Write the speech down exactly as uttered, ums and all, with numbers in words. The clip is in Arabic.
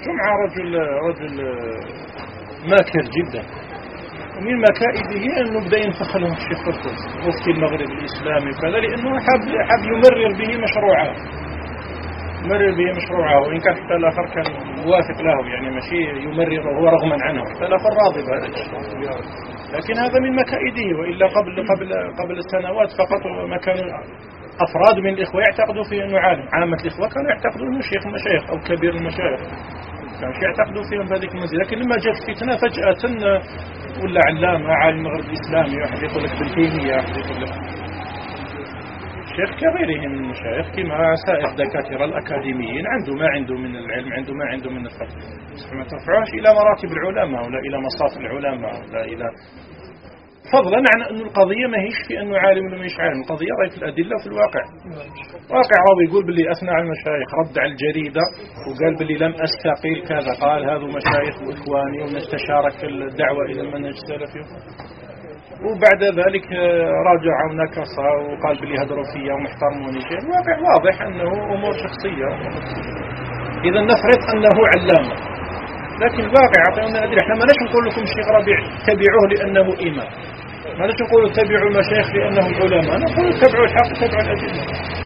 جمعة رجل رجل ماكر جدا، ومن مكائده أنه بدأ ينفخ لهم الشيخ قرطز مفتي المغرب الإسلامي وكذا، لأنه حاب حاب يمرر به مشروعه يمرر به مشروعه وإن كان حتى الآخر كان موافق له، يعني ماشي يمرر هو رغما عنه، حتى الآخر راضي بهذا الشيء، لكن هذا من مكائده. وإلا قبل قبل قبل السنوات فقط ما كانوا أفراد من الإخوة يعتقدوا في أنه عالم، عامة الإخوة كانوا يعتقدوا أنه شيخ المشايخ أو كبير المشايخ، كانوا يعتقدوا فيهم بهذيك المنزلة. لكن لما جاءت فتنة فجأة ولا علامة عالم المغرب الإسلامي، واحد يقول لك بن تيمية، واحد يقول لك شيخ كغيرهم من المشايخ كما سائر الدكاترة الأكاديميين، عنده ما عنده من العلم، عنده ما عنده من الفقه، ما ترفعوش إلى مراتب العلماء ولا إلى مصاف العلماء ولا إلى، فضلا عن أن القضية ما هيش في أنه عالم ولا ما هيش عالم، القضية راهي في الأدلة وفي الواقع. واقع راهو يقول باللي أثنى على المشايخ، رد على الجريدة وقال باللي لم أستقيل كذا، قال هذا مشايخ وإخواني ونستشارك في الدعوة إلى المنهج السلفي، وبعد ذلك راجع ونكص وقال باللي هدروا فيا ومحترموني شيء. الواقع واضح أنه أمور شخصية. إذا نفرض أنه علامة، لكن الواقع أعطينا أدلة. احنا ما نش نقول لكم الشيخ ربيع تبعوه لأنه إمام، ما نش نقول تبعوا المشايخ لأنهم علماء، نقول تبعوا الحق، تبعوا الأدلة.